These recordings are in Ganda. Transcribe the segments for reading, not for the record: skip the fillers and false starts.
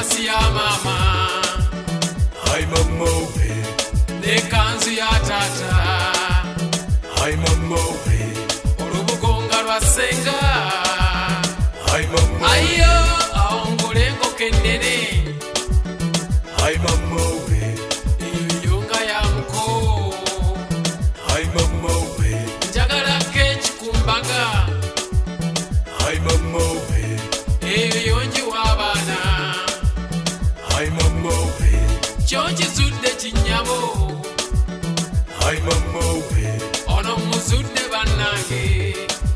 Gomesi ya mama, Hi mama we, ne kanzu ya tata, hi mama we, olubugonga lwa senga, hi mama, ayo aongole ngokenene, hi mama we, iyunga ya muko, hi mama we, njagala kechi kumbaga, hi mama we, eyonji wabana, hi mama we, chonji zudde chinyabo, hi mama we, ono muzudde bannange,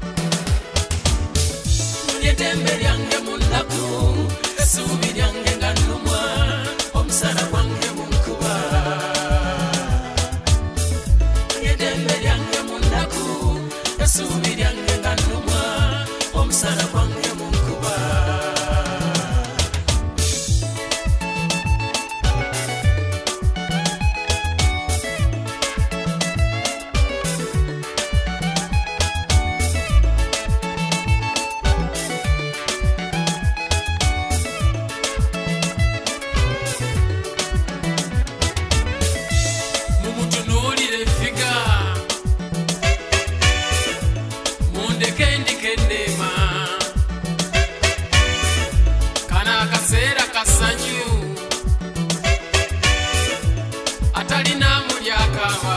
lyetembe lyange munnaku, essuubi lyange nga nnumwa, omusana gwange munkuba. Lyetembe lyange munnaku, essuubi lyange nga nnumwa, omusana gwange munkuba. Mumutunuulire figa, mundeke ndike nneema, kana akaseera kasanyu, atalina mulyakaaba,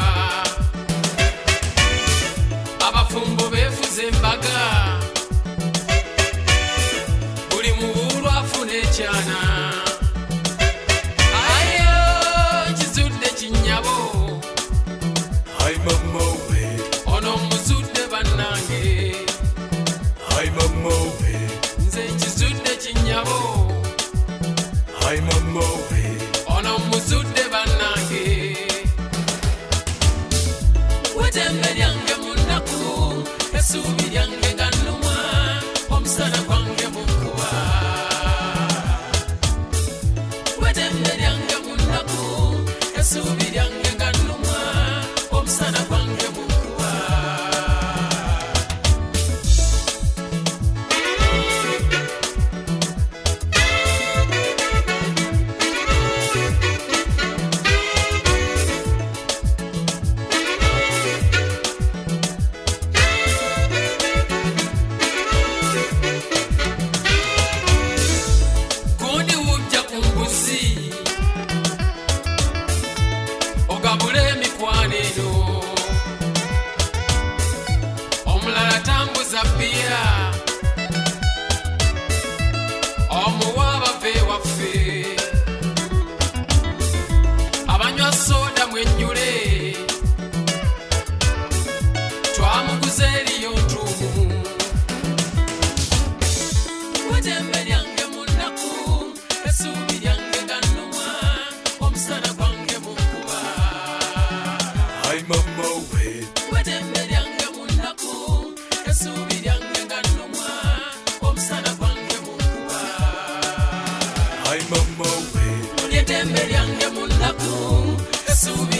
abafumbo beefuze embaga, buli muwuulu afuna ekyana, ayo kizudde kinyabo, hi mama we, ono muzudde bannange, hi mama we, nze kizudde kinyabo, hi mama we, ono muzudde bannange. Wetembe lyange munnaku, essuubi lyange nga nnumwa, omusana gwange munkuba. Wetembe lyange munnaku, essuubi lyange nga nnumwa, omusana gwange munkuba. Gundi wujja ku mbuzi, ogabule emikwano eno, omulala tambuza bbiya, omuwa abava ewaffe, abanywa soda mwennyule, twamuguza eriyo ntuumu. Wetembe lyange munnaku, essuubi lyange nga nnumwa, omusana gwange munkuba. hi mama we, Wetembe lyange munnaku, essuubi lyange nga nnumwa, omusana gwange munkuba. hi mama we, Lyetembe lyange munnaku, essuubi